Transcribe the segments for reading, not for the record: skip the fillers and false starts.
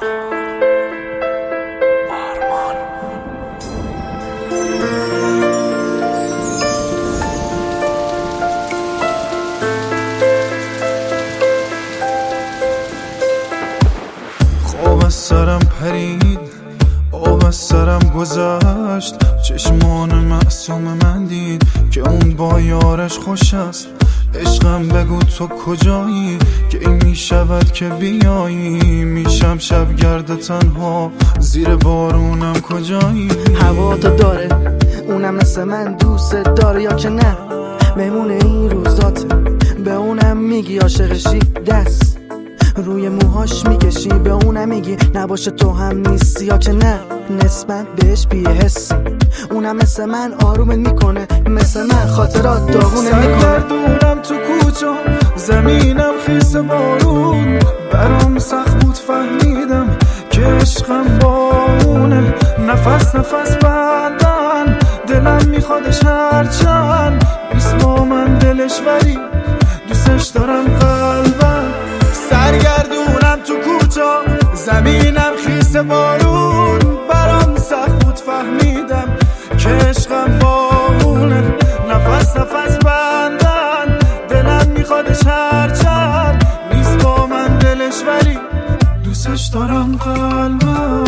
خواب از سرم پرید، آب از سرم گذشت، چشمان معصوم من دید که اون با یارش خوش است. عشقم بگو تو کجایی که این میشود که بیایی، میشم شبگرد تنها زیر بارونم کجایی. هوا تو داره اونم مثل من دوست داره یا که نه، مهمون این روزات به اونم میگی عاشقشی، دست روی موهاش میکشی به اونم میگی نباشه تو هم نیستی یا که نه، نسبت بهش بی‌حسی. اونم مثل من آرومت میکنه، مثل من خاطرات داغونه میکنه. سرگردونم تو کوچه، زمینم خیس بارون، برام سخت بود فهمیدم که عشقم با اونه. نفس نفس بندن دلم میخوادش هرچند نیست با من دلش، ولی دوستش دارم قلبم. سرگردونم تو کوچه، زمینم خیس بارون، برام سخت بود فهمیدم که عشقم با اونه. نفس نفس بندن دلم میخوادش هرچند نیست با من دلش، ولی دوستش دارم قلبم.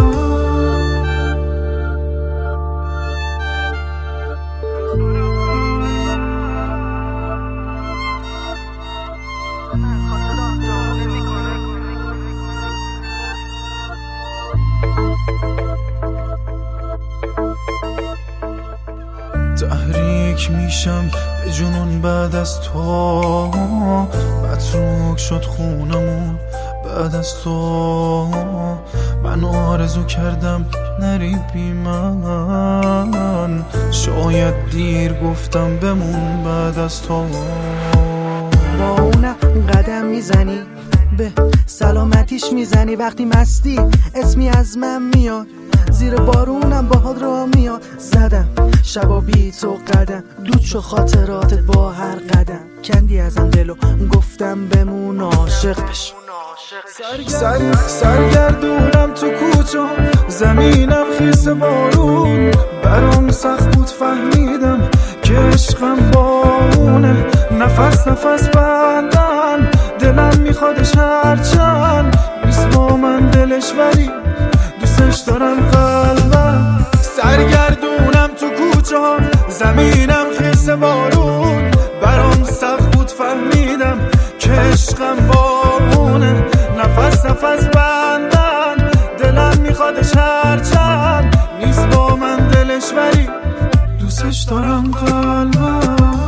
تحریک میشم به جنون بعد از تو، متروک شد خونمون بعد از تو. من آرزو کردم نری بی من، شاید دیر گفتم بمون بعد از تو. با اونم قدم میزنی به سلامتیش میزنی، وقتی مستی اسمی از من میاد، زیر بارونم باهات را میاد. زدم شبا بی تو قدم، دود شو خاطراتت با هر قدم، کندی ازم دلو گفتم بمون عاشق بش. سرگردونم تو کوچه، زمینم خیس بارون، برام سخت بود فهمیدم که عشقم با اونه. نفس نفس بندن دلم میخوادش هرچند نیست با من دلش، ولی دوستش دارم قلبم. سرگردونم تو کوچه، زمینم خیس بارون، برام سخت بود فهمیدم که عشقم با اونه. نفس نفس بندن دلم میخوادش هرچند نیست با من دلش، ولی دوستش دارم قلبم.